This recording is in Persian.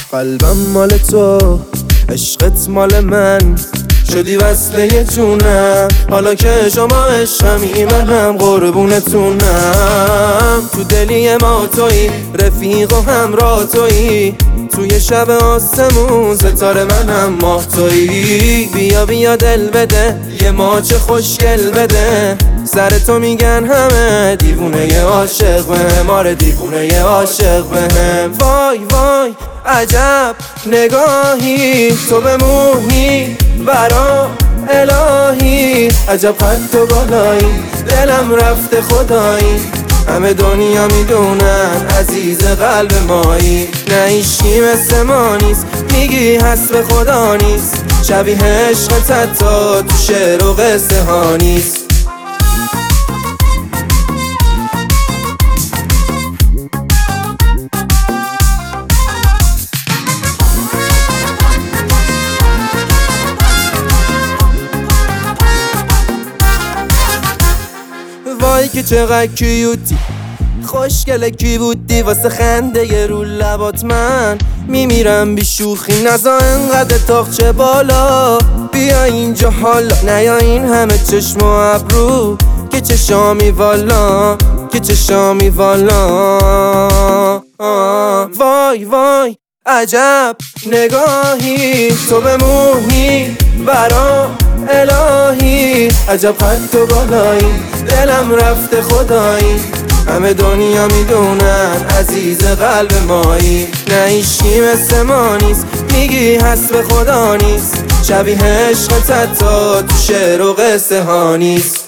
قلبم مال تو، عشقت مال من، شدی وصله جونم. حالا که شما عشقمی منم قربونتونم. تو دلی ما تویی، رفیق و همراه تویی، توی شب آسمون ستاره منم ماه تویی. بیا بیا دل بده، یه ماچ خوشگل بده، سر تو میگن همه دیوونه عاشق بهم، آره دیوونه عاشق بهم. وای وای عجب نگاهی تو به موهی برا الهی، عجب قد و بالایی، دلم رفته خدایی، همه دنیا میدونن عزیز قلب مایی. نه ایشکی مثل ما نیست، میگی حسب خدا نیست، شبیه عشقت حتی تو شعر و قصه ها نیست. وای که چقدر کیوتی، خوشگله کی بودی، واسه خنده ی رو لبات من میمیرم بی شوخی. نزا انقدر تاقچه بالا، بیا اینجا حالا، نیا این همه چشم و ابرو، که چشامی والا، که چشامی والا. وای وای عجب نگاهی تو به موهی برا الهی، عجب قد و بالایی، دلم رفته خدایی، همه دنیا میدونن عزیز قلب مایی. نه ایشکی مثل ما نیست، میگی حسب خدا نیست، شبیه عشقت حتی تو شعر و قصه ها نیست.